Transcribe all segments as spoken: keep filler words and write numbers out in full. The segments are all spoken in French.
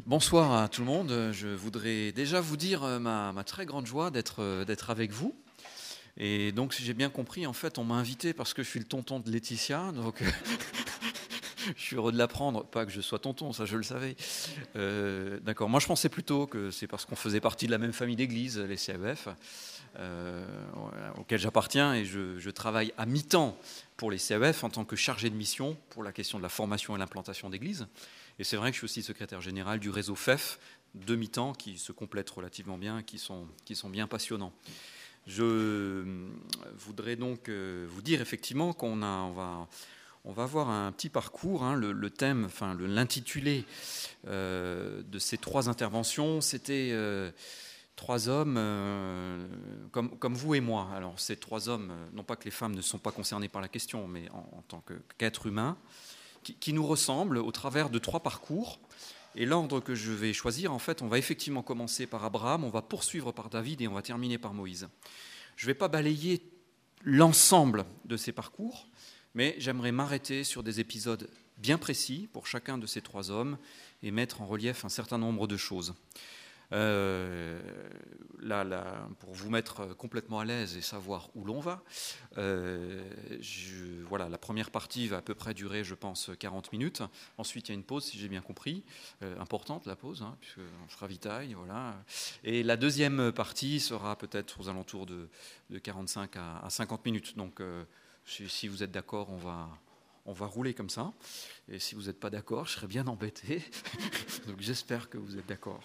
Bonsoir à tout le monde. Je voudrais déjà vous dire ma, ma très grande joie d'être, d'être avec vous. Et donc, si j'ai bien compris, en fait, on m'a invité parce que je suis le tonton de Laetitia. Donc, je suis heureux de l'apprendre. Pas que je sois tonton, ça je le savais. Euh, d'accord. Moi, je pensais plutôt que c'est parce qu'on faisait partie de la même famille d'église, les C A E F, euh, auquel j'appartiens. Et je, je travaille à mi-temps pour les C A E F en tant que chargé de mission pour la question de la formation et l'implantation d'églises. Et c'est vrai que je suis aussi secrétaire général du réseau F E F, de mi-temps, qui se complètent relativement bien, qui sont, qui sont bien passionnants. Je voudrais donc vous dire effectivement qu'on a, on va, on va avoir un petit parcours. Hein, le, le thème, enfin le, l'intitulé euh, de ces trois interventions, c'était euh, trois hommes euh, comme, comme vous et moi. Alors ces trois hommes, non pas que les femmes ne sont pas concernées par la question, mais en, en tant que, qu'êtres humains, qui, qui nous ressemblent au travers de trois parcours. Et l'ordre que je vais choisir, en fait, on va effectivement commencer par Abraham, on va poursuivre par David et on va terminer par Moïse. Je ne vais pas balayer l'ensemble de ces parcours, mais j'aimerais m'arrêter sur des épisodes bien précis pour chacun de ces trois hommes et mettre en relief un certain nombre de choses. Euh, là, là, pour vous mettre complètement à l'aise et savoir où l'on va, euh, je, voilà, la première partie va à peu près durer, je pense, quarante minutes. Ensuite, il y a une pause, si j'ai bien compris, euh, importante la pause, hein, puisqu'on se ravitaille. Voilà. Et la deuxième partie sera peut-être aux alentours de, de quarante-cinq à, à cinquante minutes. Donc, euh, si, si vous êtes d'accord, on va... On va rouler comme ça. Et si vous n'êtes pas d'accord, je serais bien embêté. Donc, j'espère que vous êtes d'accord.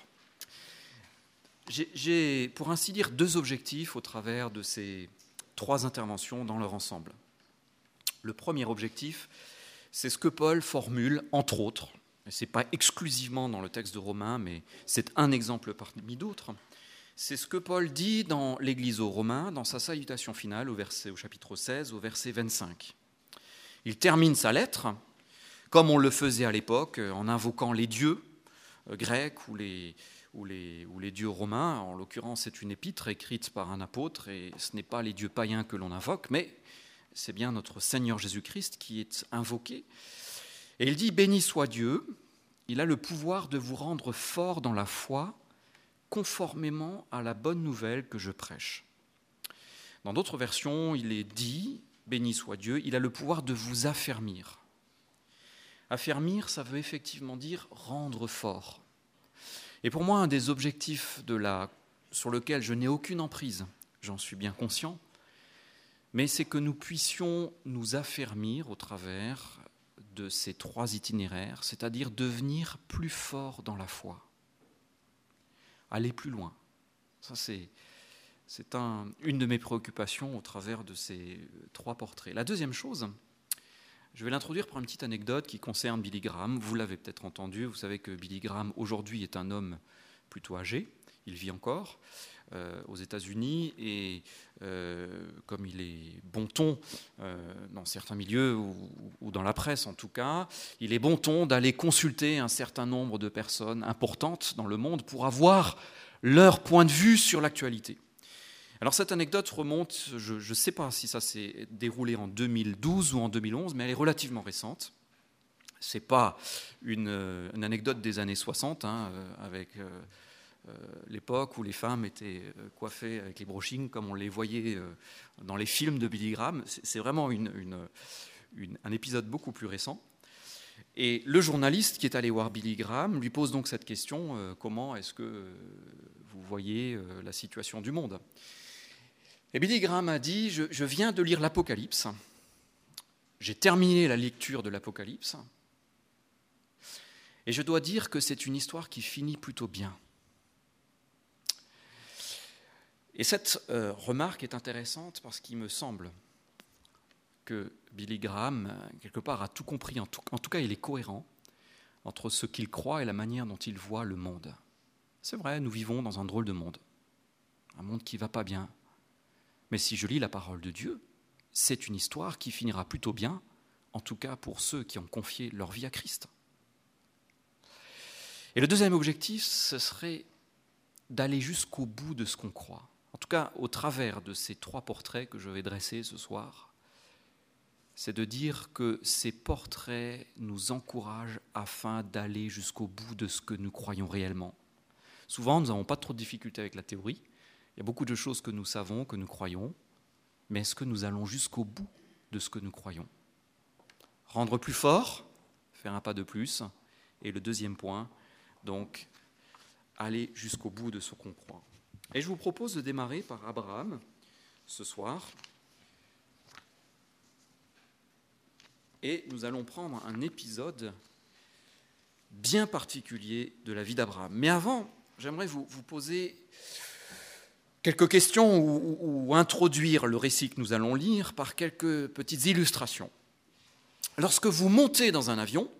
J'ai, j'ai, pour ainsi dire, deux objectifs au travers de ces trois interventions dans leur ensemble. Le premier objectif, c'est ce que Paul formule, entre autres, et ce n'est pas exclusivement dans le texte de Romains, mais c'est un exemple parmi d'autres, c'est ce que Paul dit dans l'Église aux Romains, dans sa salutation finale, au, verset, au chapitre seize, au verset vingt-cinq. Il termine sa lettre, comme on le faisait à l'époque, en invoquant les dieux grecs ou les... Ou les, ou les dieux romains. En l'occurrence, c'est une épître écrite par un apôtre, et ce n'est pas les dieux païens que l'on invoque, mais c'est bien notre Seigneur Jésus-Christ qui est invoqué. Et il dit « Béni soit Dieu, il a le pouvoir de vous rendre fort dans la foi, conformément à la bonne nouvelle que je prêche. » Dans d'autres versions, il est dit « Béni soit Dieu, il a le pouvoir de vous affermir. » Affermir, ça veut effectivement dire rendre fort. Et pour moi, un des objectifs de la, sur lequel je n'ai aucune emprise, j'en suis bien conscient, mais c'est que nous puissions nous affermir au travers de ces trois itinéraires, c'est-à-dire devenir plus forts dans la foi, aller plus loin. Ça, c'est, c'est un, une de mes préoccupations au travers de ces trois portraits. La deuxième chose, je vais l'introduire par une petite anecdote qui concerne Billy Graham. Vous l'avez peut-être entendu, vous savez que Billy Graham aujourd'hui est un homme plutôt âgé, il vit encore euh, aux États-Unis et euh, comme il est bon ton euh, dans certains milieux ou, ou dans la presse en tout cas, il est bon ton d'aller consulter un certain nombre de personnes importantes dans le monde pour avoir leur point de vue sur l'actualité. Alors cette anecdote remonte, je ne sais pas si ça s'est déroulé en deux mille douze ou en deux mille onze, mais elle est relativement récente. Ce n'est pas une, une anecdote des années soixante, hein, avec euh, euh, l'époque où les femmes étaient coiffées avec les brushings comme on les voyait euh, dans les films de Billy Graham. C'est, c'est vraiment une, une, une, un épisode beaucoup plus récent. Et le journaliste qui est allé voir Billy Graham lui pose donc cette question, euh, comment est-ce que euh, vous voyez euh, la situation du monde ? Et Billy Graham a dit, je, je viens de lire l'Apocalypse, j'ai terminé la lecture de l'Apocalypse, et je dois dire que c'est une histoire qui finit plutôt bien. Et cette euh, remarque est intéressante parce qu'il me semble que Billy Graham, quelque part, a tout compris, en tout, en tout cas il est cohérent entre ce qu'il croit et la manière dont il voit le monde. C'est vrai, nous vivons dans un drôle de monde, un monde qui ne va pas bien. Mais si je lis la parole de Dieu, c'est une histoire qui finira plutôt bien, en tout cas pour ceux qui ont confié leur vie à Christ. Et le deuxième objectif, ce serait d'aller jusqu'au bout de ce qu'on croit. En tout cas, au travers de ces trois portraits que je vais dresser ce soir, c'est de dire que ces portraits nous encouragent afin d'aller jusqu'au bout de ce que nous croyons réellement. Souvent, nous n'avons pas trop de difficultés avec la théorie. Il y a beaucoup de choses que nous savons, que nous croyons, mais est-ce que nous allons jusqu'au bout de ce que nous croyons ? Rendre plus fort, faire un pas de plus. Et le deuxième point, donc, aller jusqu'au bout de ce qu'on croit. Et je vous propose de démarrer par Abraham ce soir. Et nous allons prendre un épisode bien particulier de la vie d'Abraham. Mais avant, j'aimerais vous, vous poser quelques questions ou, ou, ou introduire le récit que nous allons lire par quelques petites illustrations. Lorsque vous montez dans un avion,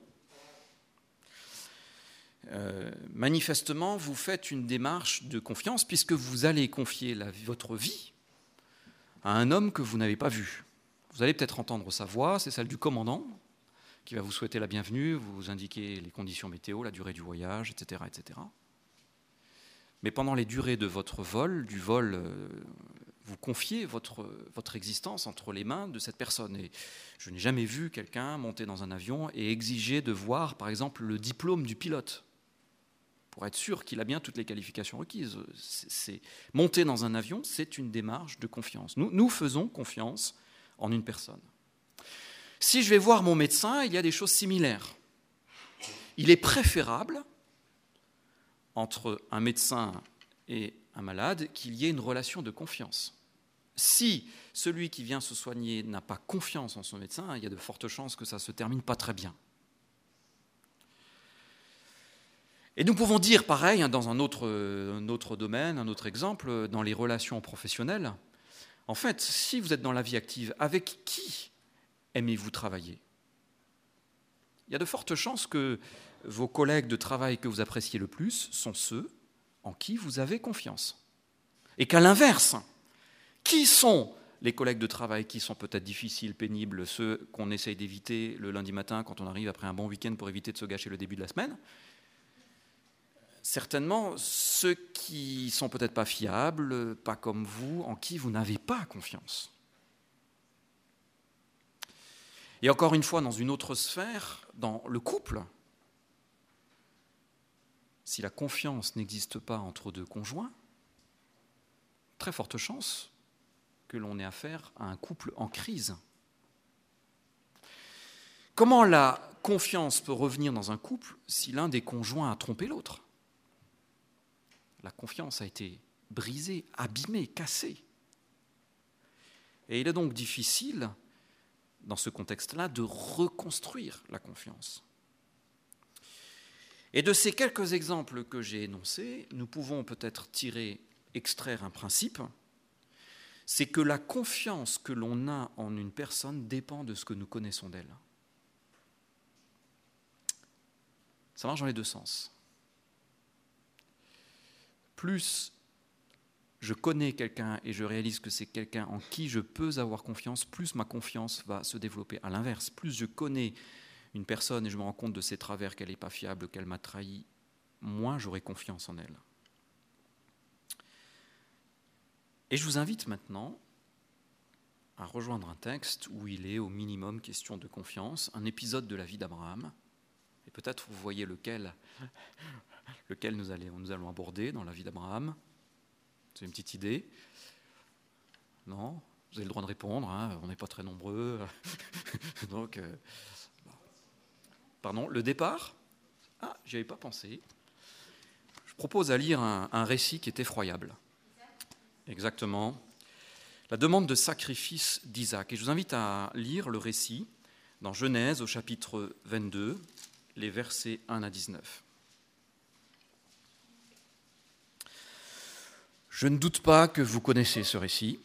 euh, manifestement, vous faites une démarche de confiance puisque vous allez confier la, votre vie à un homme que vous n'avez pas vu. Vous allez peut-être entendre sa voix, c'est celle du commandant, qui va vous souhaiter la bienvenue, vous indiquer les conditions météo, la durée du voyage, et cetera, et cetera. Mais pendant les durées de votre vol, du vol, euh, vous confiez votre, votre existence entre les mains de cette personne. Et je n'ai jamais vu quelqu'un monter dans un avion et exiger de voir, par exemple, le diplôme du pilote, pour être sûr qu'il a bien toutes les qualifications requises. C'est, c'est, monter dans un avion, c'est une démarche de confiance. Nous, nous faisons confiance en une personne. Si je vais voir mon médecin, il y a des choses similaires. Il est préférable, entre un médecin et un malade, qu'il y ait une relation de confiance. Si celui qui vient se soigner n'a pas confiance en son médecin, il y a de fortes chances que ça ne se termine pas très bien. Et nous pouvons dire pareil, dans un autre, un autre domaine, un autre exemple, dans les relations professionnelles. En fait, si vous êtes dans la vie active, avec qui aimez-vous travailler ? Il y a de fortes chances que vos collègues de travail que vous appréciez le plus sont ceux en qui vous avez confiance. Et qu'à l'inverse, qui sont les collègues de travail qui sont peut-être difficiles, pénibles, ceux qu'on essaye d'éviter le lundi matin quand on arrive après un bon week-end pour éviter de se gâcher le début de la semaine ? Certainement ceux qui ne sont peut-être pas fiables, pas comme vous, en qui vous n'avez pas confiance. Et encore une fois, dans une autre sphère, dans le couple, si la confiance n'existe pas entre deux conjoints, très forte chance que l'on ait affaire à un couple en crise. Comment la confiance peut revenir dans un couple si l'un des conjoints a trompé l'autre ? La confiance a été brisée, abîmée, cassée. Et il est donc difficile, dans ce contexte-là, de reconstruire la confiance. Et de ces quelques exemples que j'ai énoncés, nous pouvons peut-être tirer, extraire un principe, c'est que la confiance que l'on a en une personne dépend de ce que nous connaissons d'elle. Ça marche dans les deux sens. Plus je connais quelqu'un et je réalise que c'est quelqu'un en qui je peux avoir confiance, plus ma confiance va se développer. À l'inverse, plus je connais une personne et je me rends compte de ses travers, qu'elle n'est pas fiable, qu'elle m'a trahi, moins j'aurai confiance en elle. Et je vous invite maintenant à rejoindre un texte où il est au minimum question de confiance, un épisode de la vie d'Abraham, et peut-être vous voyez lequel, lequel nous allons, nous allons aborder dans la vie d'Abraham. C'est une petite idée ? Non ? Vous avez le droit de répondre, hein, on n'est pas très nombreux. Donc, euh, pardon, le départ ? Ah, j'y avais pas pensé. Je propose à lire un, un récit qui est effroyable. Exactement. La demande de sacrifice d'Isaac. Et je vous invite à lire le récit dans Genèse au chapitre vingt-deux, les versets un à dix-neuf. Je ne doute pas que vous connaissez ce récit.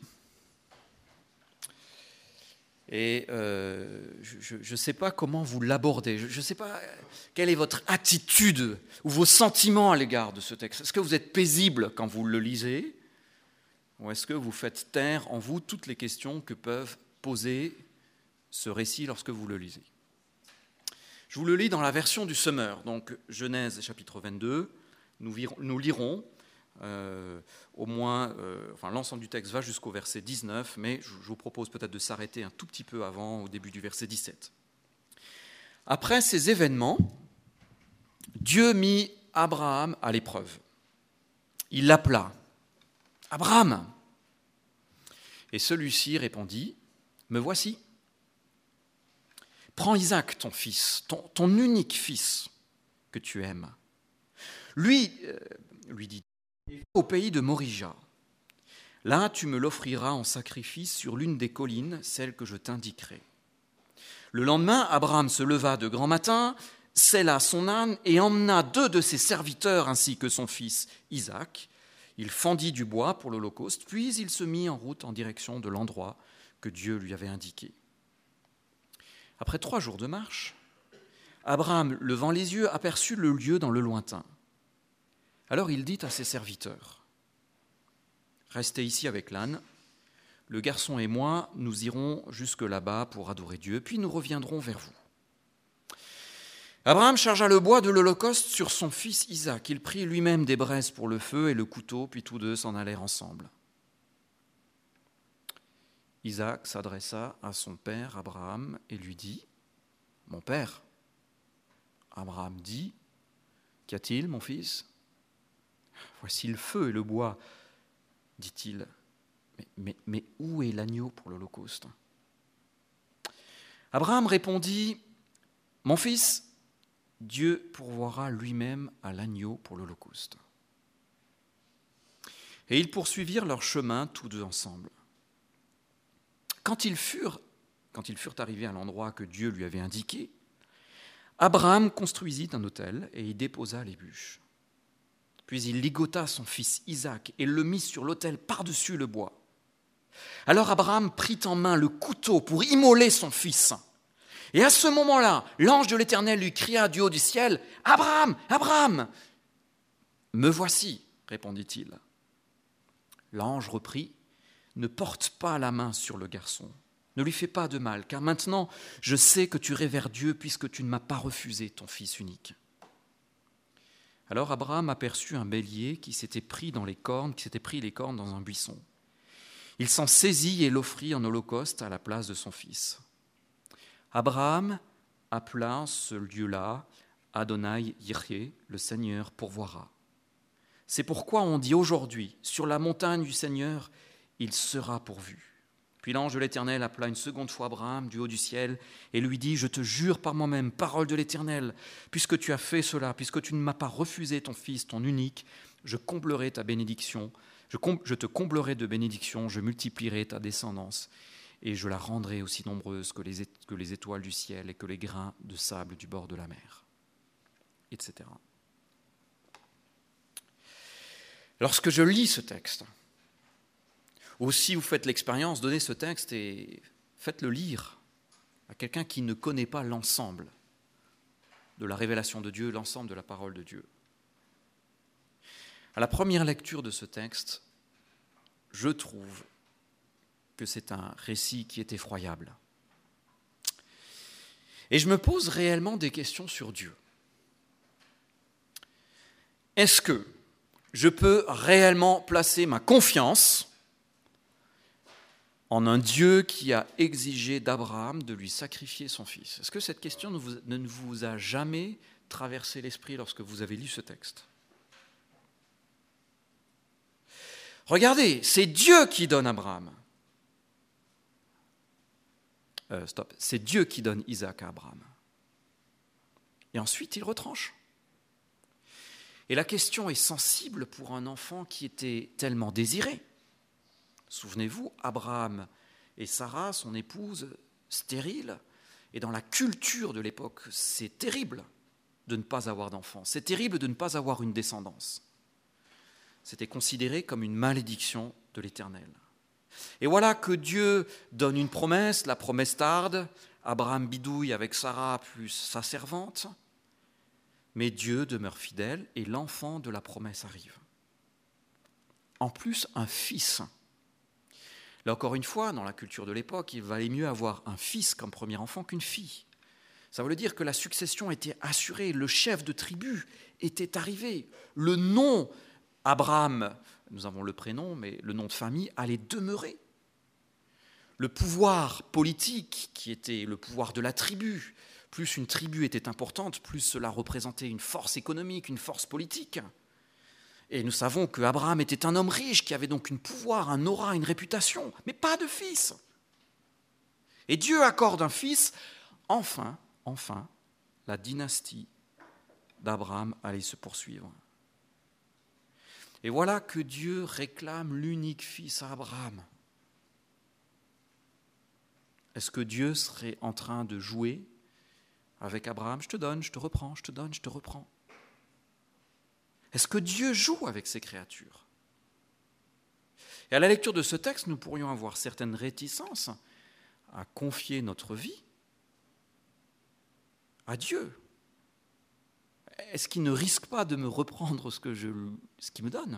Et euh, je ne sais pas comment vous l'abordez. Je ne sais pas quelle est votre attitude ou vos sentiments à l'égard de ce texte. Est-ce que vous êtes paisible quand vous le lisez ? Ou est-ce que vous faites taire en vous toutes les questions que peuvent poser ce récit lorsque vous le lisez ? Je vous le lis dans la version du Semeur, donc Genèse chapitre vingt-deux. Nous, nous lirons Euh, au moins, euh, enfin, l'ensemble du texte va jusqu'au verset dix-neuf, mais je, je vous propose peut-être de s'arrêter un tout petit peu avant, au début du verset dix-sept. Après ces événements, Dieu mit Abraham à l'épreuve. Il l'appela « Abraham !» Et celui-ci répondit « Me voici. Prends Isaac, ton fils, ton, ton unique fils que tu aimes. Lui, euh, lui dit, au pays de Morija. Là, tu me l'offriras en sacrifice sur l'une des collines, celle que je t'indiquerai. » Le lendemain, Abraham se leva de grand matin, sella son âne et emmena deux de ses serviteurs ainsi que son fils Isaac. Il fendit du bois pour l'holocauste, puis il se mit en route en direction de l'endroit que Dieu lui avait indiqué. Après trois jours de marche, Abraham, levant les yeux, aperçut le lieu dans le lointain. Alors il dit à ses serviteurs, « Restez ici avec l'âne. Le garçon et moi, nous irons jusque là-bas pour adorer Dieu, puis nous reviendrons vers vous. » Abraham chargea le bois de l'holocauste sur son fils Isaac. Il prit lui-même des braises pour le feu et le couteau, puis tous deux s'en allèrent ensemble. Isaac s'adressa à son père Abraham et lui dit, « Mon père ?» Abraham dit, « Qu'y a-t-il, mon fils ?»« Voici le feu et le bois, dit-il. Mais, mais, mais où est l'agneau pour l'holocauste ?» Abraham répondit, « Mon fils, Dieu pourvoira lui-même à l'agneau pour l'holocauste. » Et ils poursuivirent leur chemin tous deux ensemble. Quand ils furent, quand ils furent arrivés à l'endroit que Dieu lui avait indiqué, Abraham construisit un autel et y déposa les bûches. Puis il ligota son fils Isaac et le mit sur l'autel par-dessus le bois. Alors Abraham prit en main le couteau pour immoler son fils. Et à ce moment-là, l'ange de l'Éternel lui cria du haut du ciel, « Abraham, Abraham !»« Me voici, répondit-il. L'ange reprit, « Ne porte pas la main sur le garçon, ne lui fais pas de mal, car maintenant je sais que tu révères Dieu puisque tu ne m'as pas refusé ton fils unique. » Alors Abraham aperçut un bélier qui s'était pris dans les cornes, qui s'était pris les cornes dans un buisson. Il s'en saisit et l'offrit en holocauste à la place de son fils. Abraham appela ce lieu-là Adonai Yireh, le Seigneur pourvoira. C'est pourquoi on dit aujourd'hui, sur la montagne du Seigneur, il sera pourvu. Puis l'ange de l'Éternel appela une seconde fois Abraham du haut du ciel et lui dit, « Je te jure par moi-même, parole de l'Éternel, puisque tu as fait cela, puisque tu ne m'as pas refusé ton fils, ton unique, je comblerai ta bénédiction, je, com- je te comblerai de bénédiction, je multiplierai ta descendance et je la rendrai aussi nombreuse que les, é- que les étoiles du ciel et que les grains de sable du bord de la mer. » et cetera. Lorsque je lis ce texte, ou si vous faites l'expérience, donnez ce texte et faites-le lire à quelqu'un qui ne connaît pas l'ensemble de la révélation de Dieu, l'ensemble de la parole de Dieu. À la première lecture de ce texte, je trouve que c'est un récit qui est effroyable. Et je me pose réellement des questions sur Dieu. Est-ce que je peux réellement placer ma confiance en un Dieu qui a exigé d'Abraham de lui sacrifier son fils? Est-ce que cette question ne vous, ne vous a jamais traversé l'esprit lorsque vous avez lu ce texte? Regardez, c'est Dieu qui donne Abraham. Euh, stop, c'est Dieu qui donne Isaac à Abraham. Et ensuite, il retranche. Et la question est sensible pour un enfant qui était tellement désiré. Souvenez-vous, Abraham et Sarah, son épouse, stérile, et dans la culture de l'époque, c'est terrible de ne pas avoir d'enfant, c'est terrible de ne pas avoir une descendance. C'était considéré comme une malédiction de l'Éternel. Et voilà que Dieu donne une promesse, la promesse tarde, Abraham bidouille avec Sarah plus sa servante, mais Dieu demeure fidèle et l'enfant de la promesse arrive. En plus, un fils. Là encore une fois, dans la culture de l'époque, il valait mieux avoir un fils comme premier enfant qu'une fille. Ça voulait dire que la succession était assurée, le chef de tribu était arrivé, le nom Abraham, nous avons le prénom, mais le nom de famille, allait demeurer. Le pouvoir politique, qui était le pouvoir de la tribu, plus une tribu était importante, plus cela représentait une force économique, une force politique. Et nous savons qu'Abraham était un homme riche, qui avait donc un pouvoir, un aura, une réputation, mais pas de fils. Et Dieu accorde un fils, enfin, enfin, la dynastie d'Abraham allait se poursuivre. Et voilà que Dieu réclame l'unique fils à Abraham. Est-ce que Dieu serait en train de jouer avec Abraham? Je te donne, je te reprends, je te donne, je te reprends. Est-ce que Dieu joue avec ses créatures? Et à la lecture de ce texte, nous pourrions avoir certaines réticences à confier notre vie à Dieu. Est-ce qu'il ne risque pas de me reprendre ce, que je, ce qu'il me donne?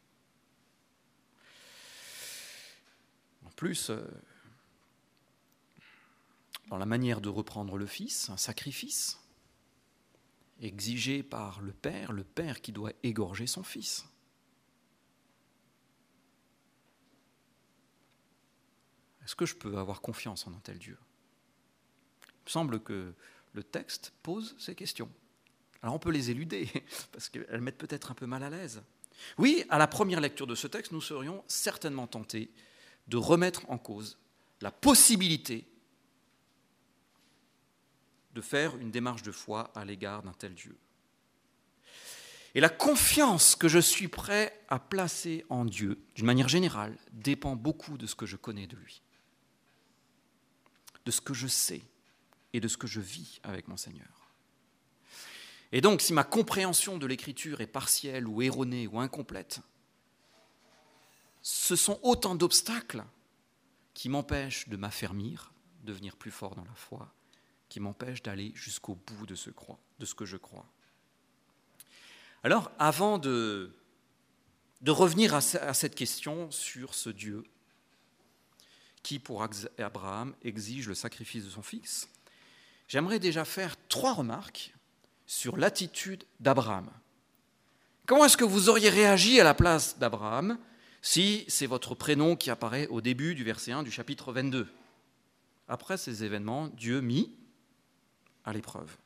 En plus, dans la manière de reprendre le Fils, un sacrifice exigé par le Père, le Père qui doit égorger son Fils. Est-ce que je peux avoir confiance en un tel Dieu? Il me semble que le texte pose ces questions. Alors on peut les éluder, parce qu'elles mettent peut-être un peu mal à l'aise. Oui, à la première lecture de ce texte, nous serions certainement tentés de remettre en cause la possibilité de faire une démarche de foi à l'égard d'un tel Dieu. Et la confiance que je suis prêt à placer en Dieu, d'une manière générale, dépend beaucoup de ce que je connais de lui, de ce que je sais et de ce que je vis avec mon Seigneur. Et donc, si ma compréhension de l'Écriture est partielle ou erronée ou incomplète, ce sont autant d'obstacles qui m'empêchent de m'affermir, de devenir plus fort dans la foi, qui m'empêchent d'aller jusqu'au bout de ce, de ce que je crois. Alors, avant de, de revenir à, à cette question sur ce Dieu qui, pour Abraham, exige le sacrifice de son fils, j'aimerais déjà faire trois remarques sur l'attitude d'Abraham. Comment est-ce que vous auriez réagi à la place d'Abraham si c'est votre prénom qui apparaît au début du verset un du chapitre vingt-deux? Après ces événements, Dieu mit à l'épreuve.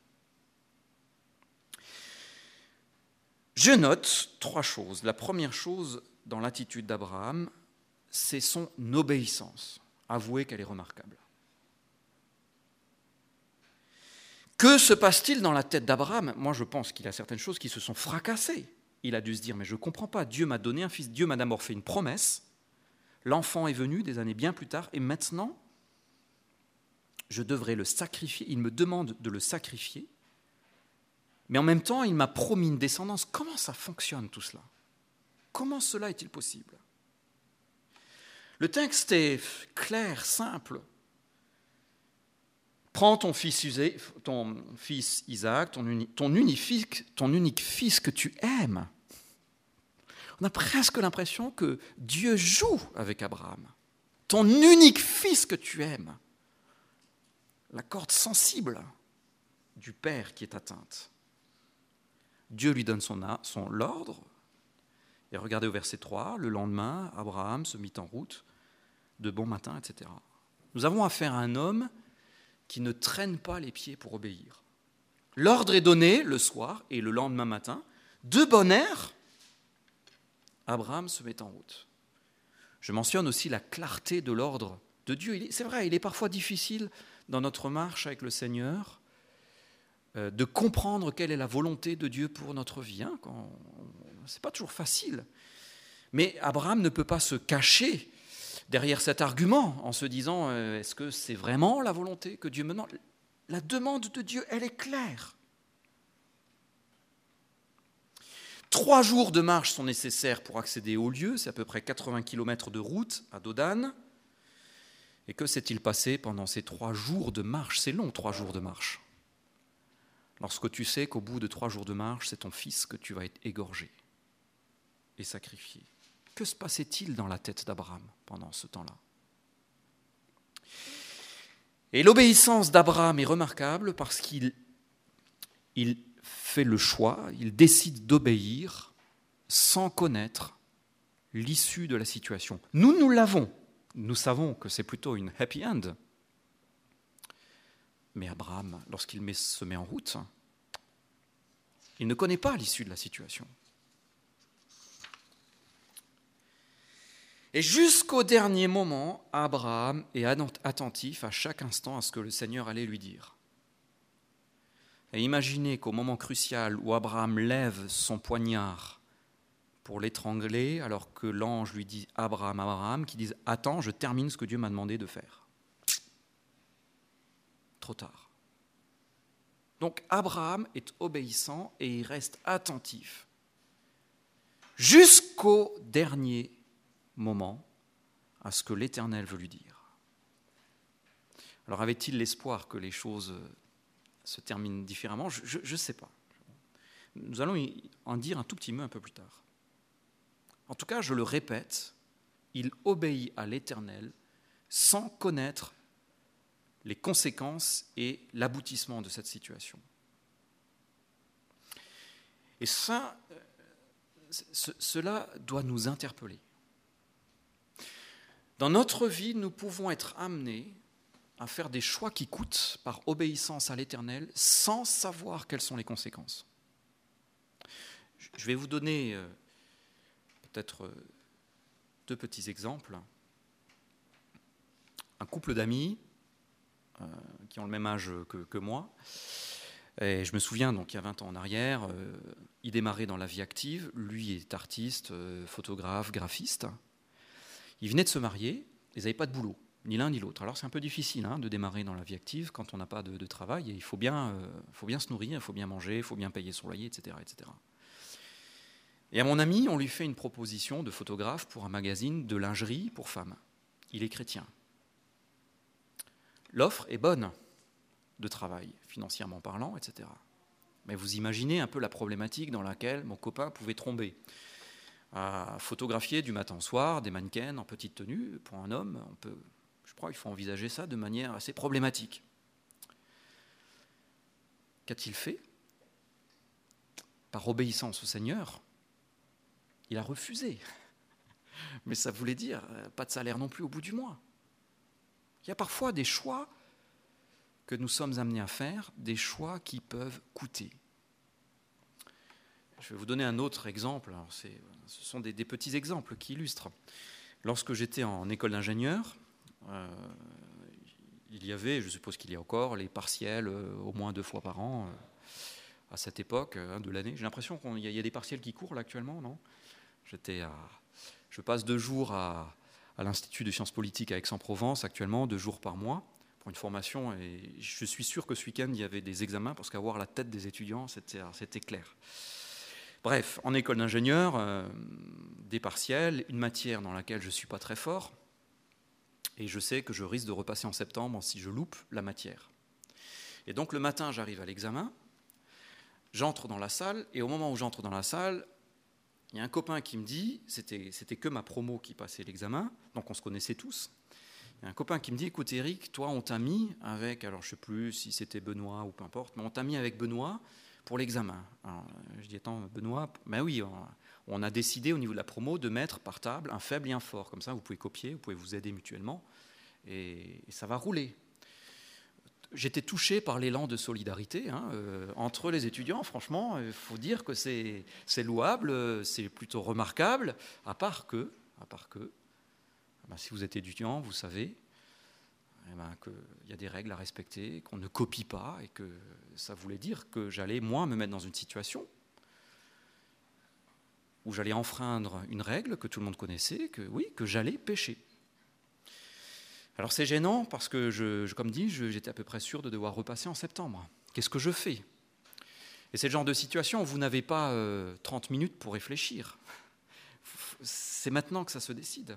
Je note trois choses. La première chose dans l'attitude d'Abraham, c'est son obéissance. Avouez qu'elle est remarquable. Que se passe-t-il dans la tête d'Abraham? Moi, je pense qu'il y a certaines choses qui se sont fracassées. Il a dû se dire, mais je ne comprends pas, Dieu m'a donné un fils, Dieu m'a d'abord fait une promesse, l'enfant est venu des années bien plus tard, et maintenant, je devrais le sacrifier, il me demande de le sacrifier, mais en même temps, il m'a promis une descendance. Comment ça fonctionne tout cela? Comment cela est-il possible? Le texte est clair, simple. Prends ton fils, Isaac, ton, fils Isaac, ton, uni, ton, unique, ton unique fils que tu aimes. On a presque l'impression que Dieu joue avec Abraham. Ton unique fils que tu aimes. La corde sensible du Père qui est atteinte. Dieu lui donne son, son l'ordre. Et regardez au verset trois, le lendemain, Abraham se mit en route de bon matin, et cetera. Nous avons affaire à un homme qui ne traîne pas les pieds pour obéir. L'ordre est donné le soir et le lendemain matin. De bon air, Abraham se met en route. Je mentionne aussi la clarté de l'ordre de Dieu. C'est vrai, il est parfois difficile dans notre marche avec le Seigneur euh, de comprendre quelle est la volonté de Dieu pour notre vie. Hein, quand, c'est pas toujours facile. Mais Abraham ne peut pas se cacher derrière cet argument en se disant euh, est-ce que c'est vraiment la volonté que Dieu me demande? La demande de Dieu, elle est claire. Trois jours de marche sont nécessaires pour accéder au lieu, c'est à peu près quatre-vingts kilomètres de route à Dodane. Et que s'est-il passé pendant ces trois jours de marche? C'est long, trois jours de marche. Lorsque tu sais qu'au bout de trois jours de marche, c'est ton fils que tu vas être égorgé et sacrifié. Que se passait-il dans la tête d'Abraham pendant ce temps-là? Et l'obéissance d'Abraham est remarquable parce qu'il il fait le choix, il décide d'obéir sans connaître l'issue de la situation. Nous, nous l'avons. Nous savons que c'est plutôt une happy end. Mais Abraham, lorsqu'il met, se met en route, il ne connaît pas l'issue de la situation. Et jusqu'au dernier moment, Abraham est attentif à chaque instant à ce que le Seigneur allait lui dire. Et imaginez qu'au moment crucial où Abraham lève son poignard pour l'étrangler, alors que l'ange lui dit « Abraham, Abraham », qu'il dise « Attends, je termine ce que Dieu m'a demandé de faire ». Trop tard. Donc Abraham est obéissant et il reste attentif jusqu'au dernier moment à ce que l'Éternel veut lui dire. Alors avait-il l'espoir que les choses se terminent différemment ? Je ne sais pas. Nous allons en dire un tout petit mot un peu plus tard. En tout cas, je le répète, il obéit à l'Éternel sans connaître les conséquences et l'aboutissement de cette situation. Et ça, ce, cela doit nous interpeller. Dans notre vie, nous pouvons être amenés à faire des choix qui coûtent par obéissance à l'Éternel sans savoir quelles sont les conséquences. Je vais vous donner euh, peut-être euh, deux petits exemples. Un couple d'amis euh, qui ont le même âge que, que moi. Et je me souviens, donc, il y a vingt ans en arrière, euh, il démarrait dans la vie active. Lui est artiste, euh, photographe, graphiste. Ils venaient de se marier, ils n'avaient pas de boulot, ni l'un ni l'autre. Alors c'est un peu difficile hein, de démarrer dans la vie active quand on n'a pas de, de travail. Et il faut bien, euh, faut bien se nourrir, il faut bien manger, il faut bien payer son loyer, et cetera, et cetera. Et à mon ami, on lui fait une proposition de photographe pour un magazine de lingerie pour femmes. Il est chrétien. L'offre est bonne de travail, financièrement parlant, et cetera. Mais vous imaginez un peu la problématique dans laquelle mon copain pouvait tomber. À photographier du matin au soir des mannequins en petite tenue, pour un homme, on peut, je crois qu'il faut envisager ça de manière assez problématique. Qu'a-t-il fait ? Par obéissance au Seigneur, il a refusé. Mais ça voulait dire pas de salaire non plus au bout du mois. Il y a parfois des choix que nous sommes amenés à faire, des choix qui peuvent coûter. Je vais vous donner un autre exemple. Alors c'est, ce sont des, des petits exemples qui illustrent. Lorsque j'étais en école d'ingénieur, euh, il y avait, je suppose qu'il y a encore, les partiels euh, au moins deux fois par an euh, à cette époque euh, de l'année. J'ai l'impression qu'il y, y a des partiels qui courent là actuellement, non ? J'étais à, je passe deux jours à, à l'Institut de sciences politiques à Aix-en-Provence actuellement, deux jours par mois, pour une formation. Et je suis sûr que ce week-end, il y avait des examens, parce qu'avoir la tête des étudiants, c'était, c'était clair. Bref, en école d'ingénieur, euh, des partiels, une matière dans laquelle je ne suis pas très fort, et je sais que je risque de repasser en septembre si je loupe la matière. Et donc le matin, j'arrive à l'examen, j'entre dans la salle, et au moment où j'entre dans la salle, il y a un copain qui me dit, c'était, c'était que ma promo qui passait l'examen, donc on se connaissait tous. Il y a un copain qui me dit, écoute Eric, toi on t'a mis avec, alors je ne sais plus si c'était Benoît ou peu importe, mais on t'a mis avec Benoît pour l'examen. Alors, je dis, attends, Benoît, ben oui, on, on a décidé au niveau de la promo de mettre par table un faible et un fort. Comme ça, vous pouvez copier, vous pouvez vous aider mutuellement, et, et ça va rouler. J'étais touché par l'élan de solidarité hein, euh, entre les étudiants. Franchement, il faut dire que c'est, c'est louable, c'est plutôt remarquable, à part que, à part que ben, si vous êtes étudiant, vous savez eh ben, qu'il y a des règles à respecter, qu'on ne copie pas, et que ça voulait dire que j'allais, moi, me mettre dans une situation où j'allais enfreindre une règle que tout le monde connaissait, que oui, que j'allais pécher. Alors c'est gênant parce que, je, je, comme dit, je, j'étais à peu près sûr de devoir repasser en septembre. Qu'est-ce que je fais ? Et c'est le genre de situation où vous n'avez pas euh, trente minutes pour réfléchir. C'est maintenant que ça se décide.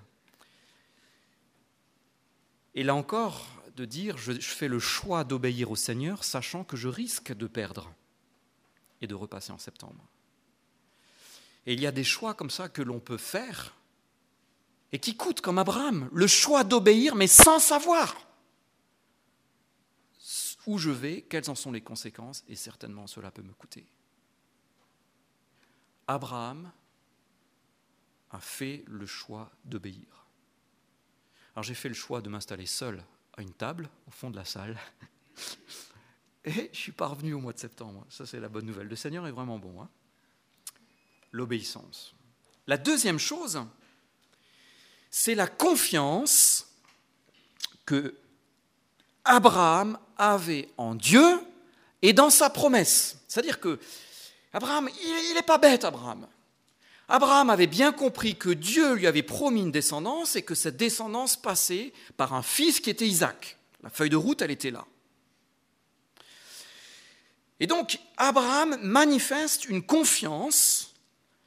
Et là encore, de dire, je, je fais le choix d'obéir au Seigneur, sachant que je risque de perdre et de repasser en septembre. Et il y a des choix comme ça que l'on peut faire et qui coûtent, comme Abraham, le choix d'obéir, mais sans savoir où je vais, quelles en sont les conséquences, et certainement cela peut me coûter. Abraham a fait le choix d'obéir. Alors j'ai fait le choix de m'installer seul à une table au fond de la salle et je suis pas revenu au mois de septembre. Ça c'est la bonne nouvelle. Le Seigneur est vraiment bon. Hein. L'obéissance. La deuxième chose, c'est la confiance que Abraham avait en Dieu et dans sa promesse. C'est-à-dire que Abraham, il n'est pas bête, Abraham. Abraham avait bien compris que Dieu lui avait promis une descendance et que cette descendance passait par un fils qui était Isaac. La feuille de route, elle était là. Et donc, Abraham manifeste une confiance,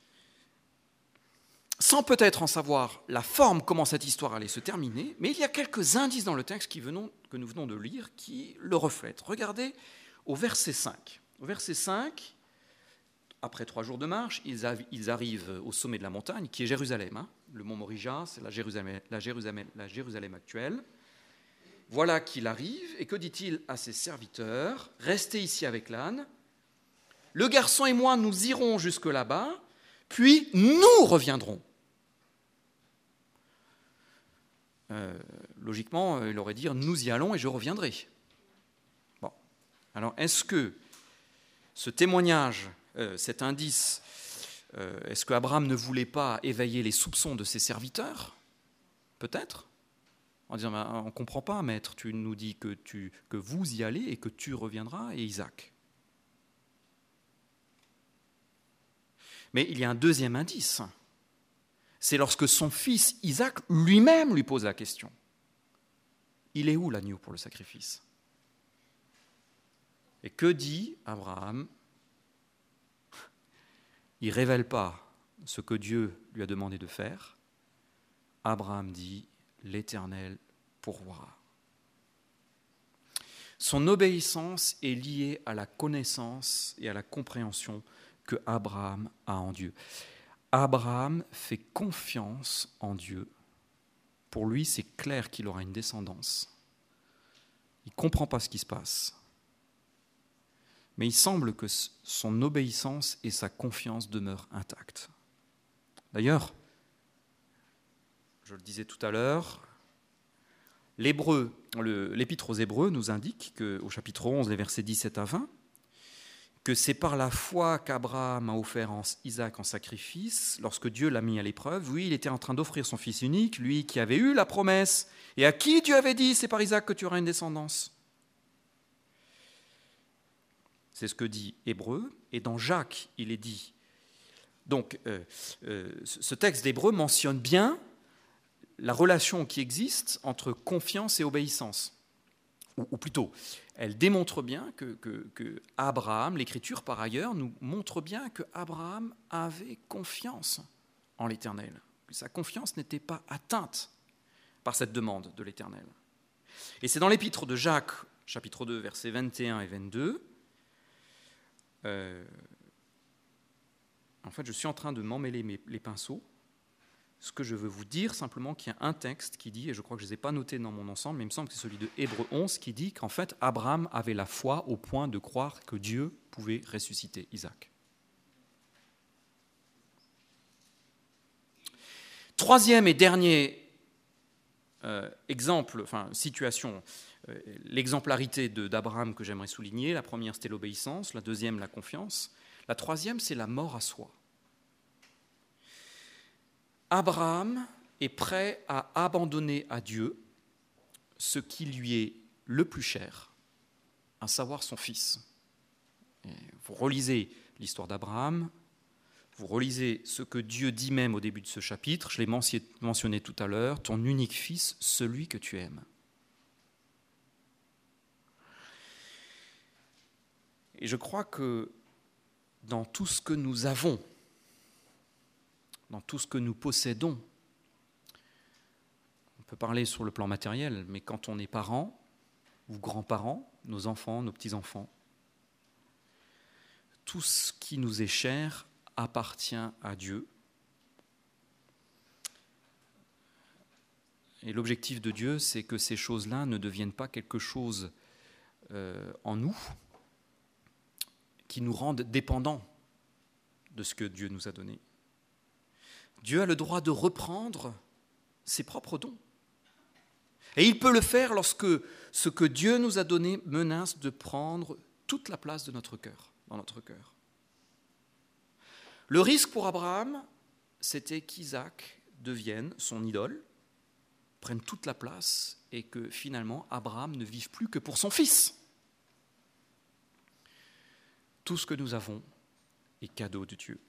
sans peut-être en savoir la forme, comment cette histoire allait se terminer, mais il y a quelques indices dans le texte qui venons, que nous venons de lire qui le reflètent. Regardez au verset cinq. Au verset cinq, après trois jours de marche, ils arrivent au sommet de la montagne, qui est Jérusalem. Hein. Le mont Morija, c'est la Jérusalem, la, Jérusalem, la Jérusalem actuelle. Voilà qu'il arrive, et que dit-il à ses serviteurs ? Restez ici avec l'âne. Le garçon et moi, nous irons jusque là-bas, puis nous reviendrons. Euh, logiquement, il aurait dit « nous y allons et je reviendrai ». Bon. Alors, est-ce que ce témoignage, euh, cet indice, euh, est-ce qu'Abraham ne voulait pas éveiller les soupçons de ses serviteurs ? Peut-être. En disant, on ne comprend pas, maître, tu nous dis que, tu, que vous y allez et que tu reviendras, et Isaac. Mais il y a un deuxième indice. C'est lorsque son fils Isaac lui-même lui pose la question. Il est où l'agneau pour le sacrifice ? Et que dit Abraham ? Il ne révèle pas ce que Dieu lui a demandé de faire. Abraham dit, l'Éternel pourvoira. Son obéissance est liée à la connaissance et à la compréhension que Abraham a en Dieu. Abraham fait confiance en Dieu. Pour lui, c'est clair qu'il aura une descendance. Il ne comprend pas ce qui se passe. Mais il semble que son obéissance et sa confiance demeurent intactes. D'ailleurs, je le disais tout à l'heure, l'Hébreu, le, l'Épître aux Hébreux nous indique que, au chapitre onze, les versets dix-sept à vingt, que c'est par la foi qu'Abraham a offert Isaac en sacrifice, lorsque Dieu l'a mis à l'épreuve. Oui, il était en train d'offrir son fils unique, lui qui avait eu la promesse, et à qui Dieu avait dit, c'est par Isaac que tu auras une descendance. C'est ce que dit Hébreu, et dans Jacques, il est dit. Donc, euh, euh, ce texte d'Hébreu mentionne bien la relation qui existe entre confiance et obéissance. Ou, ou plutôt, elle démontre bien que, que, que Abraham, l'Écriture par ailleurs, nous montre bien que Abraham avait confiance en l'Éternel, que sa confiance n'était pas atteinte par cette demande de l'Éternel. Et c'est dans l'Épître de Jacques, chapitre deux, versets vingt et un et vingt-deux, euh, en fait, je suis en train de m'emmêler mes, les pinceaux. Ce que je veux vous dire, simplement qu'il y a un texte qui dit, et je crois que je ne les ai pas notés dans mon ensemble, mais il me semble que c'est celui de Hébreux onze, qui dit qu'en fait, Abraham avait la foi au point de croire que Dieu pouvait ressusciter Isaac. Troisième et dernier euh, exemple, enfin situation, euh, l'exemplarité de, d'Abraham que j'aimerais souligner. La première, c'était l'obéissance, la deuxième, la confiance. La troisième, c'est la mort à soi. Abraham est prêt à abandonner à Dieu ce qui lui est le plus cher, à savoir son fils. Et vous relisez l'histoire d'Abraham, vous relisez ce que Dieu dit même au début de ce chapitre, je l'ai mentionné tout à l'heure, ton unique fils, celui que tu aimes. Et je crois que dans tout ce que nous avons, dans tout ce que nous possédons, on peut parler sur le plan matériel, mais quand on est parent ou grands-parents, nos enfants, nos petits-enfants, tout ce qui nous est cher appartient à Dieu. Et l'objectif de Dieu, c'est que ces choses-là ne deviennent pas quelque chose euh, en nous qui nous rendent dépendants de ce que Dieu nous a donné. Dieu a le droit de reprendre ses propres dons. Et il peut le faire lorsque ce que Dieu nous a donné menace de prendre toute la place de notre cœur, dans notre cœur. Le risque pour Abraham, c'était qu'Isaac devienne son idole, prenne toute la place et que finalement Abraham ne vive plus que pour son fils. Tout ce que nous avons est cadeau de Dieu.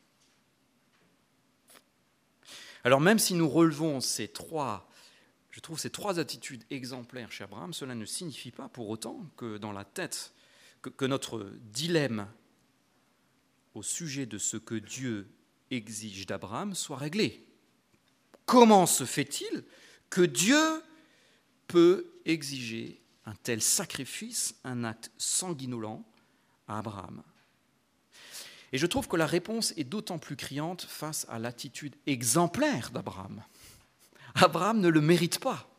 Alors même si nous relevons ces trois, je trouve ces trois attitudes exemplaires chez Abraham, cela ne signifie pas pour autant que dans la tête, que, que notre dilemme au sujet de ce que Dieu exige d'Abraham soit réglé. Comment se fait-il que Dieu peut exiger un tel sacrifice, un acte sanguinolent à Abraham ? Et je trouve que la réponse est d'autant plus criante face à l'attitude exemplaire d'Abraham. Abraham ne le mérite pas.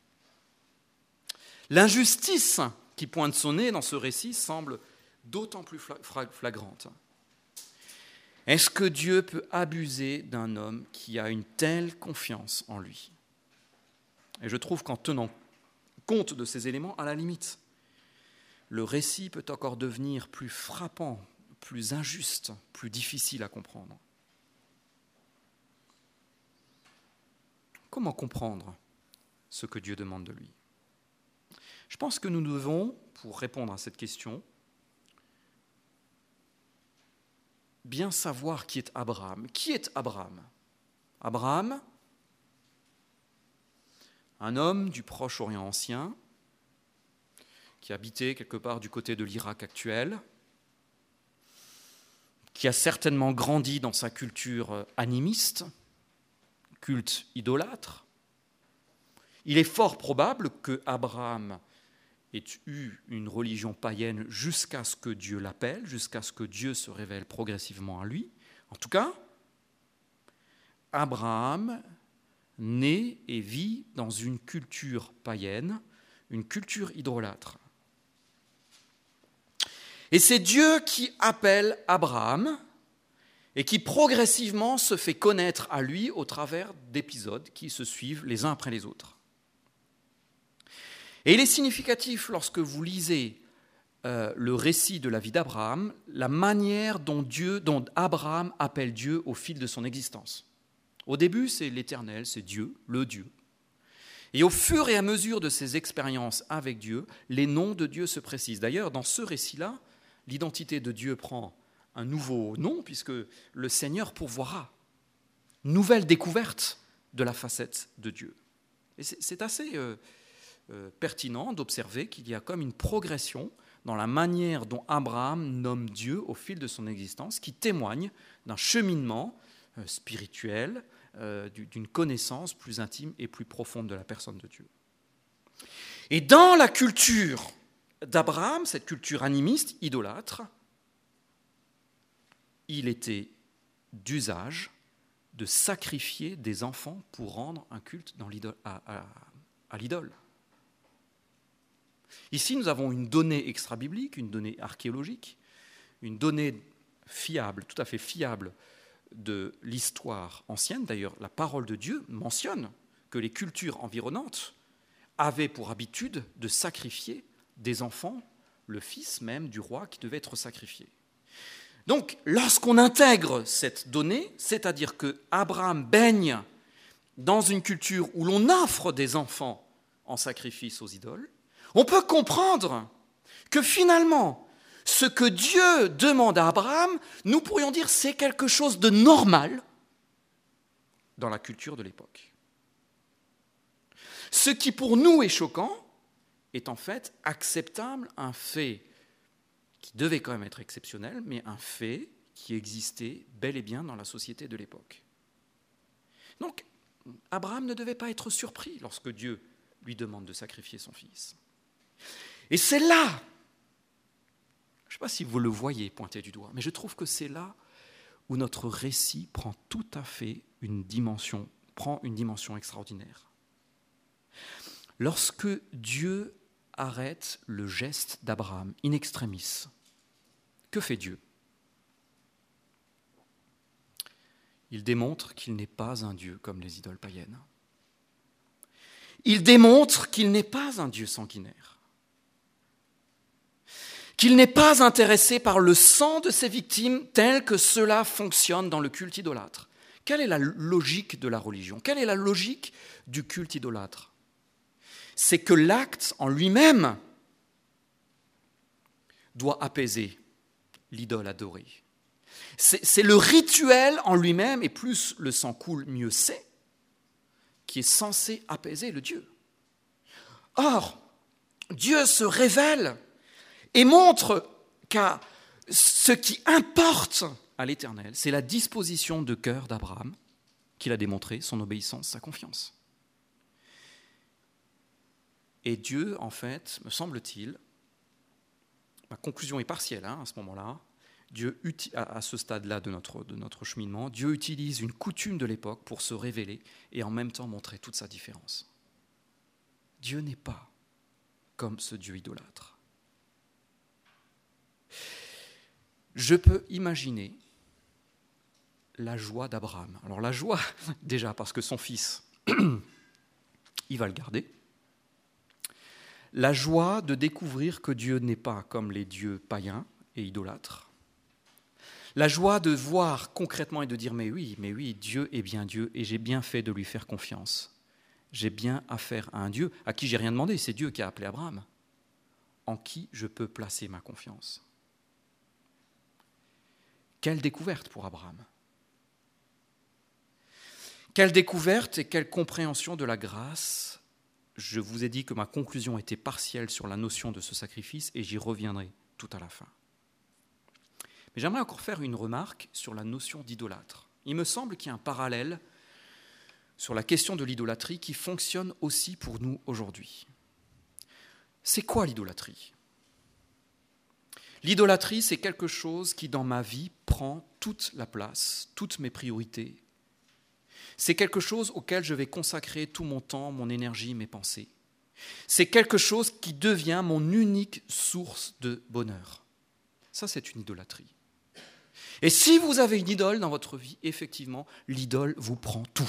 L'injustice qui pointe son nez dans ce récit semble d'autant plus flagrante. Est-ce que Dieu peut abuser d'un homme qui a une telle confiance en lui ? Et je trouve qu'en tenant compte de ces éléments, à la limite, le récit peut encore devenir plus frappant, plus injuste, plus difficile à comprendre. Comment comprendre ce que Dieu demande de lui ? Je pense que nous devons, pour répondre à cette question, bien savoir qui est Abraham. Qui est Abraham ? Abraham, un homme du Proche-Orient ancien, qui habitait quelque part du côté de l'Irak actuel, qui a certainement grandi dans sa culture animiste, culte idolâtre. Il est fort probable que Abraham ait eu une religion païenne jusqu'à ce que Dieu l'appelle, jusqu'à ce que Dieu se révèle progressivement à lui. En tout cas, Abraham naît et vit dans une culture païenne, une culture idolâtre. Et c'est Dieu qui appelle Abraham et qui progressivement se fait connaître à lui au travers d'épisodes qui se suivent les uns après les autres. Et il est significatif lorsque vous lisez euh, le récit de la vie d'Abraham, la manière dont Dieu, dont Abraham appelle Dieu au fil de son existence. Au début, c'est l'Éternel, c'est Dieu, le Dieu. Et au fur et à mesure de ses expériences avec Dieu, les noms de Dieu se précisent. D'ailleurs, dans ce récit-là, l'identité de Dieu prend un nouveau nom, puisque le Seigneur pourvoira. Nouvelle découverte de la facette de Dieu. Et c'est, c'est assez euh, euh, pertinent d'observer qu'il y a comme une progression dans la manière dont Abraham nomme Dieu au fil de son existence, qui témoigne d'un cheminement euh, spirituel, euh, d'une connaissance plus intime et plus profonde de la personne de Dieu. Et dans la culture d'Abraham, cette culture animiste, idolâtre, il était d'usage de sacrifier des enfants pour rendre un culte dans l'idole, à, à, à l'idole. Ici, nous avons une donnée extra-biblique, une donnée archéologique, une donnée fiable, tout à fait fiable de l'histoire ancienne. D'ailleurs, la parole de Dieu mentionne que les cultures environnantes avaient pour habitude de sacrifier des enfants, le fils même du roi qui devait être sacrifié. Donc, lorsqu'on intègre cette donnée, c'est-à-dire que Abraham baigne dans une culture où l'on offre des enfants en sacrifice aux idoles, on peut comprendre que finalement, ce que Dieu demande à Abraham, nous pourrions dire c'est quelque chose de normal dans la culture de l'époque. Ce qui pour nous est choquant est en fait acceptable, un fait qui devait quand même être exceptionnel, mais un fait qui existait bel et bien dans la société de l'époque. Donc, Abraham ne devait pas être surpris lorsque Dieu lui demande de sacrifier son fils. Et c'est là, je ne sais pas si vous le voyez pointer du doigt, mais je trouve que c'est là où notre récit prend tout à fait une dimension, prend une dimension extraordinaire. Lorsque Dieu arrête le geste d'Abraham, in extremis, que fait Dieu ? il démontre qu'il n'est pas un Dieu comme les idoles païennes. Il démontre qu'il n'est pas un Dieu sanguinaire, qu'il n'est pas intéressé par le sang de ses victimes tel que cela fonctionne dans le culte idolâtre. Quelle est la logique de la religion? Quelle est la logique du culte idolâtre? C'est que l'acte en lui-même doit apaiser l'idole adorée. C'est, c'est le rituel en lui-même, et plus le sang coule, mieux c'est, qui est censé apaiser le Dieu. Or, Dieu se révèle et montre qu'à ce qui importe à l'Éternel, c'est la disposition de cœur d'Abraham qu'il a démontré, son obéissance, sa confiance. Et Dieu, en fait, me semble-t-il, ma conclusion est partielle hein, à ce moment-là, Dieu, à ce stade-là de notre, de notre cheminement, Dieu utilise une coutume de l'époque pour se révéler et en même temps montrer toute sa différence. Dieu n'est pas comme ce Dieu idolâtre. Je peux imaginer la joie d'Abraham. Alors la joie, déjà parce que son fils, il va le garder. La joie de découvrir que Dieu n'est pas comme les dieux païens et idolâtres. La joie de voir concrètement et de dire « mais oui, mais oui, Dieu est bien Dieu et j'ai bien fait de lui faire confiance. J'ai bien affaire à un Dieu à qui j'ai rien demandé, c'est Dieu qui a appelé Abraham. En qui je peux placer ma confiance ?» Quelle découverte pour Abraham! Quelle découverte et quelle compréhension de la grâce! Je vous ai dit que ma conclusion était partielle sur la notion de ce sacrifice et j'y reviendrai tout à la fin. Mais j'aimerais encore faire une remarque sur la notion d'idolâtre. Il me semble qu'il y a un parallèle sur la question de l'idolâtrie qui fonctionne aussi pour nous aujourd'hui. C'est quoi l'idolâtrie ? L'idolâtrie, c'est quelque chose qui, dans ma vie, prend toute la place, toutes mes priorités. C'est quelque chose auquel je vais consacrer tout mon temps, mon énergie, mes pensées. C'est quelque chose qui devient mon unique source de bonheur. Ça, c'est une idolâtrie. Et si vous avez une idole dans votre vie, effectivement, l'idole vous prend tout.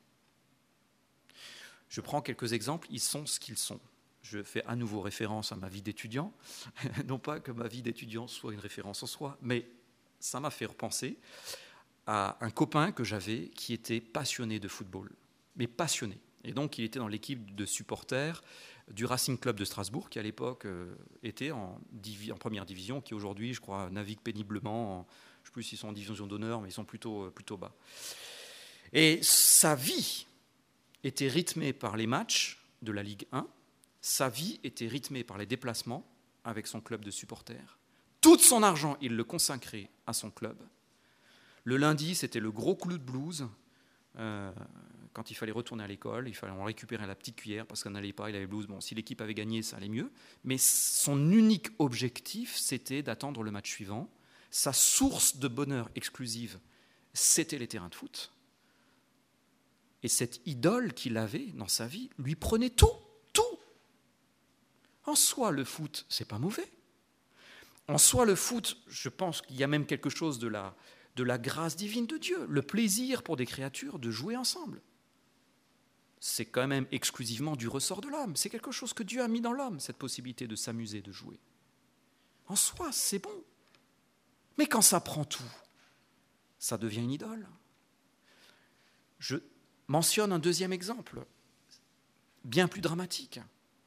Je prends quelques exemples, ils sont ce qu'ils sont. Je fais à nouveau référence à ma vie d'étudiant, non pas que ma vie d'étudiant soit une référence en soi, mais ça m'a fait repenser à un copain que j'avais qui était passionné de football, mais passionné. Et donc, il était dans l'équipe de supporters du Racing Club de Strasbourg, qui à l'époque euh, était en, divi- en première division, qui aujourd'hui, je crois, navigue péniblement, en, je ne sais plus s'ils sont en division d'honneur, mais ils sont plutôt, euh, plutôt bas. Et sa vie était rythmée par les matchs de la Ligue un, sa vie était rythmée par les déplacements avec son club de supporters. Tout son argent, il le consacrait à son club. Le lundi, c'était le gros clou de blues. Euh, quand il fallait retourner à l'école, il fallait en récupérer la petite cuillère parce qu'on n'allait pas, il avait blues. Bon, si l'équipe avait gagné, ça allait mieux. Mais son unique objectif, c'était d'attendre le match suivant. Sa source de bonheur exclusive, c'était les terrains de foot. Et cette idole qu'il avait dans sa vie lui prenait tout, tout. En soi, le foot, c'est pas mauvais. En soi, le foot, je pense qu'il y a même quelque chose de la, de la grâce divine de Dieu, le plaisir pour des créatures de jouer ensemble. C'est quand même exclusivement du ressort de l'homme. C'est quelque chose que Dieu a mis dans l'homme, cette possibilité de s'amuser, de jouer. En soi, c'est bon. Mais quand ça prend tout, ça devient une idole. Je mentionne un deuxième exemple, bien plus dramatique.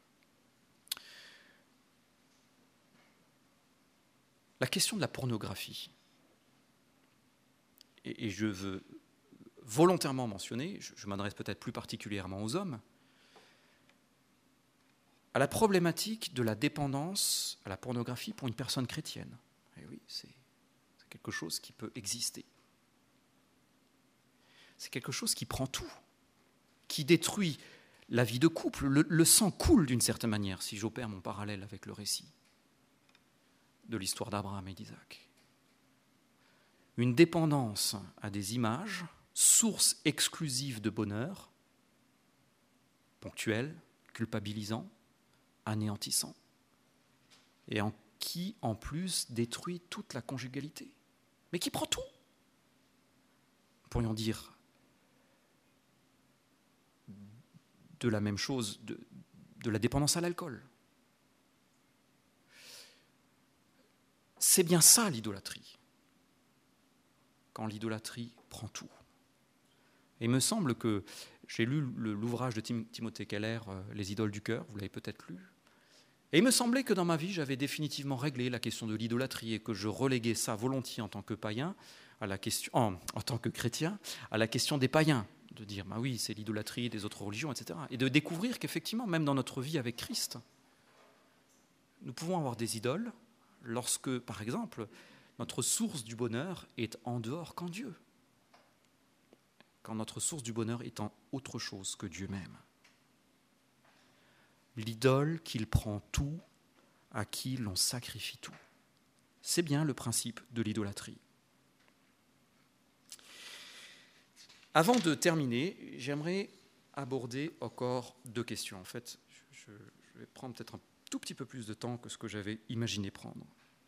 La question de la pornographie. Et, et je veux volontairement mentionner, je, je m'adresse peut-être plus particulièrement aux hommes, à la problématique de la dépendance à la pornographie pour une personne chrétienne. Et oui, c'est, c'est quelque chose qui peut exister. C'est quelque chose qui prend tout, qui détruit la vie de couple. Le, le sang coule d'une certaine manière, si j'opère mon parallèle avec le récit de l'histoire d'Abraham et d'Isaac. Une dépendance à des images, source exclusive de bonheur, ponctuelle, culpabilisant, anéantissant, et en qui, en plus, détruit toute la conjugalité, mais qui prend tout. Nous pourrions dire de la même chose, de, de la dépendance à l'alcool. C'est bien ça l'idolâtrie. Quand l'idolâtrie prend tout. Et il me semble que j'ai lu l'ouvrage de Tim, Timothée Keller, « Les idoles du cœur », vous l'avez peut-être lu. Et il me semblait que dans ma vie, j'avais définitivement réglé la question de l'idolâtrie et que je reléguais ça volontiers en tant que païen, à la question, en, en tant que chrétien, à la question des païens, de dire, bah oui, c'est l'idolâtrie des autres religions, et cetera. Et de découvrir qu'effectivement, même dans notre vie avec Christ, nous pouvons avoir des idoles lorsque, par exemple, notre source du bonheur est en dehors qu'en Dieu. Quand notre source du bonheur est en autre chose que Dieu même. L'idole qu'il prend tout, à qui l'on sacrifie tout. C'est bien le principe de l'idolâtrie. Avant de terminer, j'aimerais aborder encore deux questions. En fait, je, je vais prendre peut-être un tout petit peu plus de temps que ce que j'avais imaginé prendre.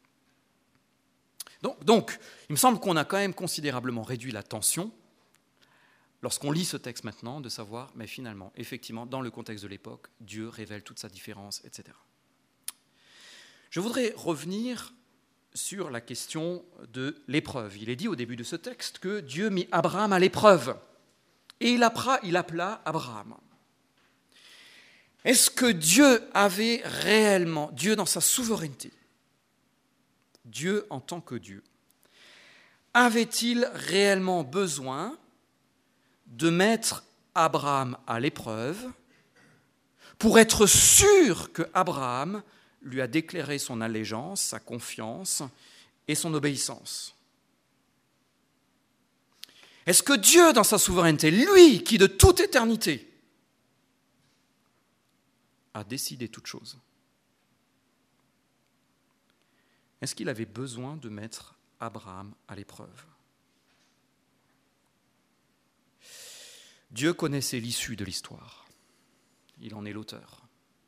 Donc, donc il me semble qu'on a quand même considérablement réduit la tension lorsqu'on lit ce texte maintenant, de savoir, mais finalement, effectivement, dans le contexte de l'époque, Dieu révèle toute sa différence, et cetera. Je voudrais revenir sur la question de l'épreuve. Il est dit au début de ce texte que Dieu mit Abraham à l'épreuve, et il appela, il appela Abraham. Est-ce que Dieu avait réellement, Dieu dans sa souveraineté, Dieu en tant que Dieu, avait-il réellement besoin de mettre Abraham à l'épreuve pour être sûr que Abraham lui a déclaré son allégeance, sa confiance et son obéissance? Est-ce que Dieu, dans sa souveraineté, lui qui de toute éternité a décidé toute chose, est-ce qu'il avait besoin de mettre Abraham à l'épreuve? Dieu connaissait l'issue de l'histoire. Il en est l'auteur.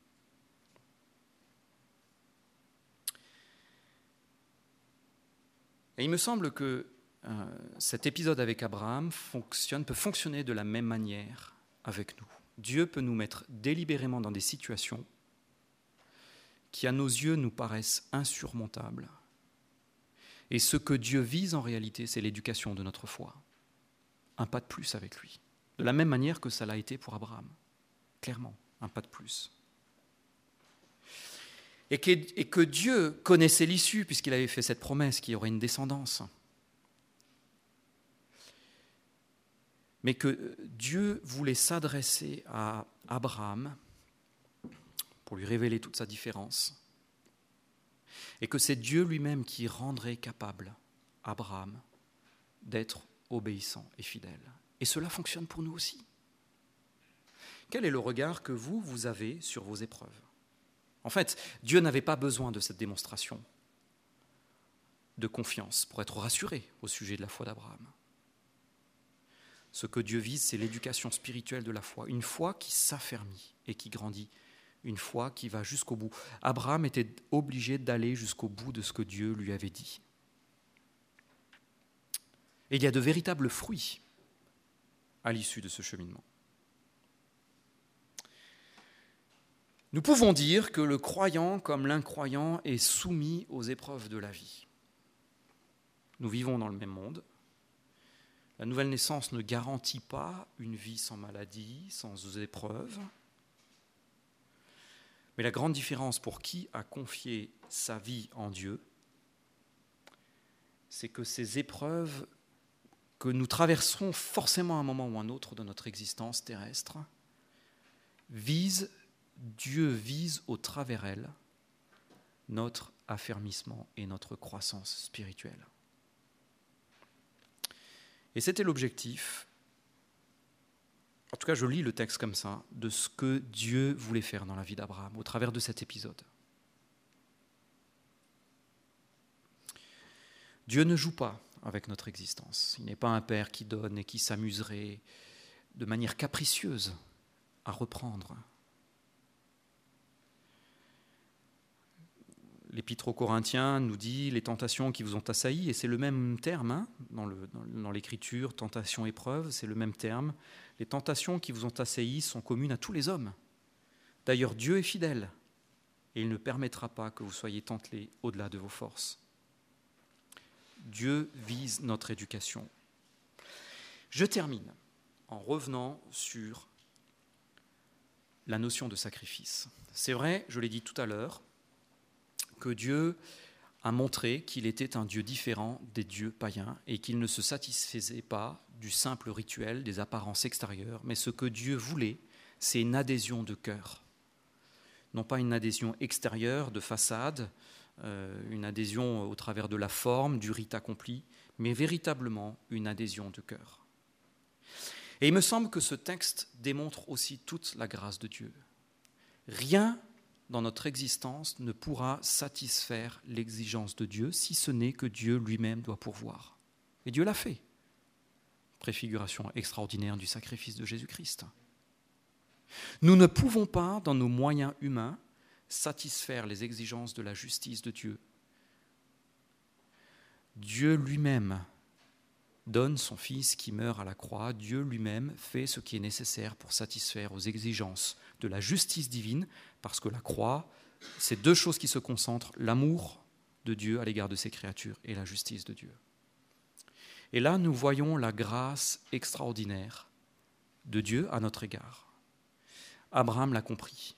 Et il me semble que euh, cet épisode avec Abraham fonctionne, peut fonctionner de la même manière avec nous. Dieu peut nous mettre délibérément dans des situations qui, à nos yeux, nous paraissent insurmontables. Et ce que Dieu vise en réalité, c'est l'éducation de notre foi. Un pas de plus avec lui. De la même manière que ça l'a été pour Abraham. Clairement, un pas de plus. Et que, et que Dieu connaissait l'issue, puisqu'il avait fait cette promesse qu'il y aurait une descendance. Mais que Dieu voulait s'adresser à Abraham pour lui révéler toute sa différence. Et que c'est Dieu lui-même qui rendrait capable Abraham d'être obéissant et fidèle. Et cela fonctionne pour nous aussi. Quel est le regard que vous, vous avez sur vos épreuves? En fait, Dieu n'avait pas besoin de cette démonstration de confiance pour être rassuré au sujet de la foi d'Abraham. Ce que Dieu vise, c'est l'éducation spirituelle de la foi, une foi qui s'affermit et qui grandit, une foi qui va jusqu'au bout. Abraham était obligé d'aller jusqu'au bout de ce que Dieu lui avait dit. Et il y a de véritables fruits à l'issue de ce cheminement. Nous pouvons dire que le croyant comme l'incroyant est soumis aux épreuves de la vie. Nous vivons dans le même monde. La nouvelle naissance ne garantit pas une vie sans maladie, sans épreuves. Mais la grande différence pour qui a confié sa vie en Dieu, c'est que ces épreuves que nous traverserons forcément à un moment ou un autre de notre existence terrestre, vise, Dieu vise au travers elles notre affermissement et notre croissance spirituelle. Et c'était l'objectif, en tout cas je lis le texte comme ça, de ce que Dieu voulait faire dans la vie d'Abraham au travers de cet épisode. Dieu ne joue pas avec notre existence. Il n'est pas un père qui donne et qui s'amuserait de manière capricieuse à reprendre. l'Épître aux Corinthiens nous dit les tentations qui vous ont assaillis, et c'est le même terme hein, dans, le, dans, dans l'Écriture, tentation, épreuve, c'est le même terme. Les tentations qui vous ont assaillis sont communes à tous les hommes. D'ailleurs, Dieu est fidèle, et il ne permettra pas que vous soyez tentés au-delà de vos forces. Dieu vise notre éducation. Je termine en revenant sur la notion de sacrifice. C'est vrai, je l'ai dit tout à l'heure, que Dieu a montré qu'il était un Dieu différent des dieux païens et qu'il ne se satisfaisait pas du simple rituel, des apparences extérieures, mais ce que Dieu voulait, c'est une adhésion de cœur. Non pas une adhésion extérieure de façade, euh, une adhésion au travers de la forme, du rite accompli, mais véritablement une adhésion de cœur. Et il me semble que ce texte démontre aussi toute la grâce de Dieu. Rien dans notre existence ne pourra satisfaire l'exigence de Dieu, si ce n'est que Dieu lui-même doit pourvoir. Et Dieu l'a fait. Préfiguration extraordinaire du sacrifice de Jésus-Christ. Nous ne pouvons pas, dans nos moyens humains, satisfaire les exigences de la justice de Dieu. Dieu lui-même donne son Fils qui meurt à la croix. Dieu lui-même fait ce qui est nécessaire pour satisfaire aux exigences de la justice divine, parce que la croix, c'est deux choses qui se concentrent, l'amour de Dieu à l'égard de ses créatures et la justice de Dieu. Et là, nous voyons la grâce extraordinaire de Dieu à notre égard. Abraham l'a compris.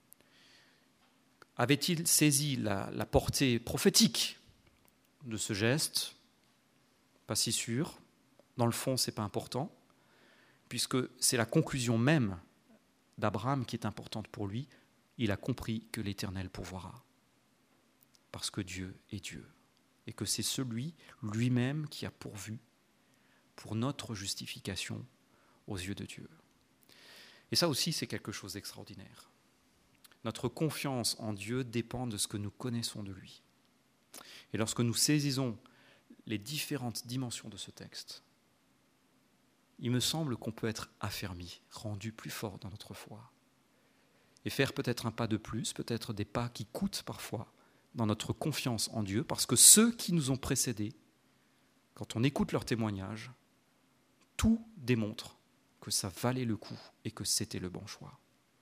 Avait-il saisi la, la portée prophétique de ce geste ? Pas si sûr. Dans le fond, ce n'est pas important, puisque c'est la conclusion même d'Abraham qui est importante pour lui. Il a compris que l'Éternel pourvoira, parce que Dieu est Dieu, et que c'est celui lui-même qui a pourvu pour notre justification aux yeux de Dieu. Et ça aussi, c'est quelque chose d'extraordinaire. Notre confiance en Dieu dépend de ce que nous connaissons de lui. Et lorsque nous saisissons les différentes dimensions de ce texte, il me semble qu'on peut être affermi, rendu plus fort dans notre foi, et faire peut-être un pas de plus, peut-être des pas qui coûtent parfois, dans notre confiance en Dieu, parce que ceux qui nous ont précédés, quand on écoute leurs témoignages, tout démontre que ça valait le coup et que c'était le bon choix.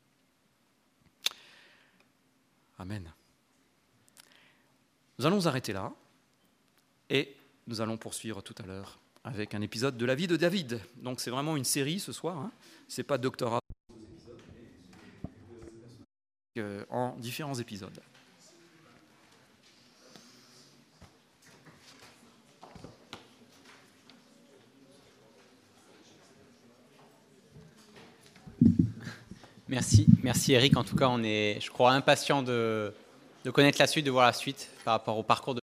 Amen. Nous allons nous arrêter là, et nous allons poursuivre tout à l'heure avec un épisode de la vie de David. Donc c'est vraiment une série ce soir, hein. C'est pas doctorat euh, en différents épisodes. Merci, merci Eric. En tout cas, on est, je crois, impatient de, de connaître la suite, de voir la suite par rapport au parcours de